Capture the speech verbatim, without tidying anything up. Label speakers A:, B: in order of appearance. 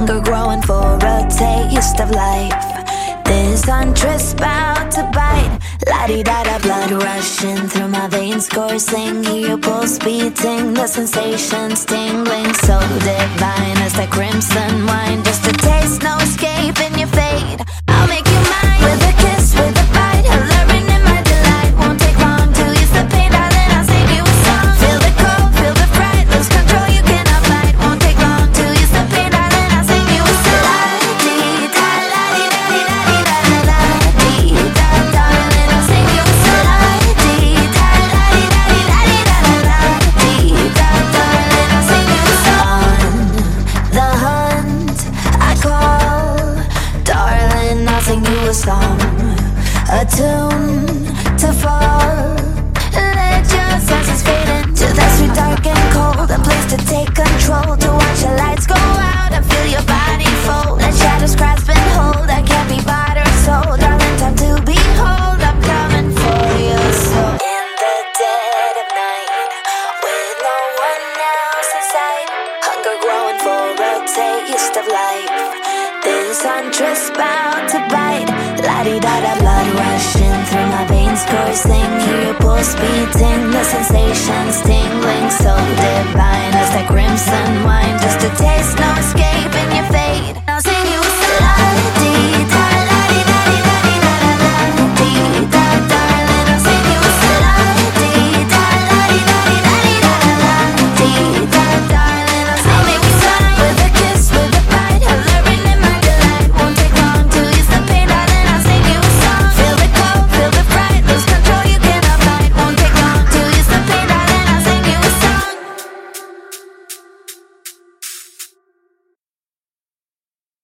A: Hunger growing for a taste of life. This huntress bout to bite. La-di-da-da, blood rushing through my veins, coursing, hear your pulse beating, the sensations tingling, so divine as that crimson wine. Just a taste, no escape in your fate. I'll make you mine with a kiss, with a bite, alluring in my delight. Won't take long to ease the pain, darling, I'll sing you a song. Feel the cold, feel the fright, lose control, you cannot fight. Won't take long to ease the pain, darling, I'll sing you a song. La-di-da, la-di-da-di-da-di-da-da-da, la-di-da, darling, I'll sing you a song. La-di-da, la-di-da-di-da-di-da-da-da, la-di-da, darling, I'll sing you a song. On the hunt, I call, darling, I'll sing you a song. A tune to fall. Let your senses fade into that sweet, dark and cold. A place to take control, to watch the lights go out and feel your body fold. Let shadows grasp and hold, that can't be bought or sold. Darling, time to behold, I'm coming for your soul. In the dead of night, with no one else in sight, hunger growing for a taste of life. This huntress bout to bite. La-di-da-da, blood rushing through my veins, coursing, hear your pulse beating, the sensations tingling, so divine as